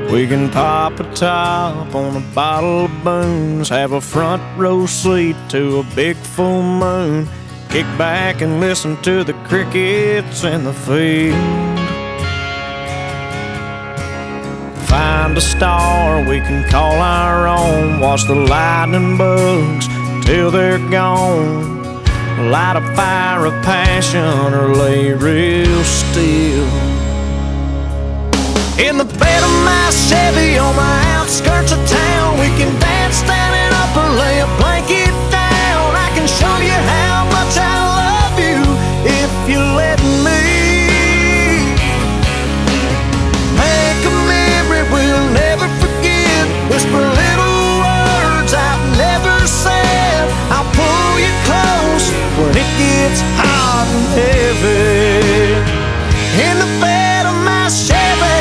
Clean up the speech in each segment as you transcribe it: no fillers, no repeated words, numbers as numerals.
We can pop a top on a bottle of booze, have a front row seat to a big full moon, kick back and listen to the crickets in the field. Find a star we can call our own, watch the lightning bugs till they're gone, light a fire of passion or lay real still. In the bed of my Chevy on the outskirts of town, we can dance standing up or lay a blanket down. I can show you how much I love you if you let me. Make a memory we'll never forget, whisper little words I've never said. I'll pull you close when it gets hot and heavy. In the bed of my Chevy.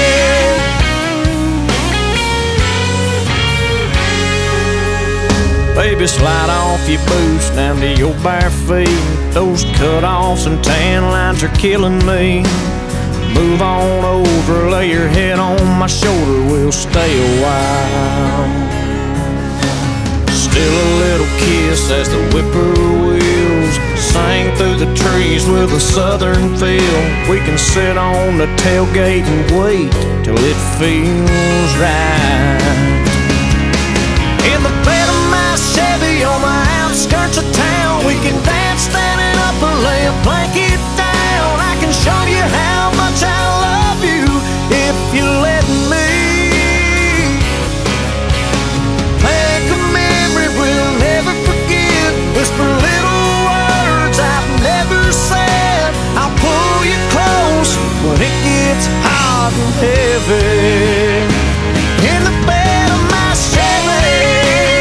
Baby, slide off your boots down to your bare feet. Those cut-offs and tan lines are killing me. Move on over, lay your head on my shoulder, we'll stay a while. Still a little kiss as the whippoorwills sing through the trees with a southern feel. We can sit on the tailgate and wait till it feels right. In the bed of my Chevy on the outskirts of town, we can dance standing up or lay a blanket down. I can show you how much I love you if you let me. Make a memory we'll never forget, whisper little words I've never said. I'll pull you close when it gets hot and heavy. In the bed of my Chevy.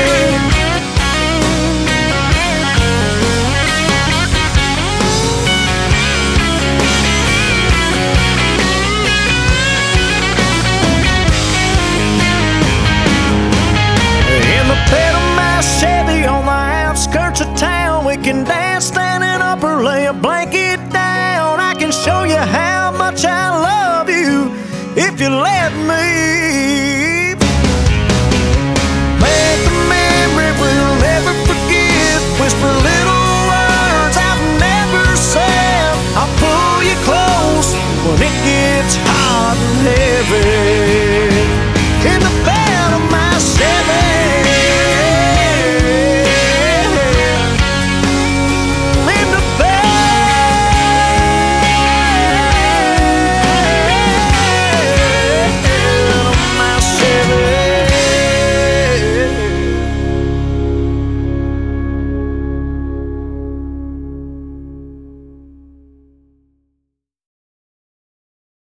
Chevy on the outskirts of town, we can dance standing up or lay a blanket down. I can show you how much I love you if you let me. Make a memory we'll never forget, whisper little words I've never said. I'll pull you close when it gets hot and heavy.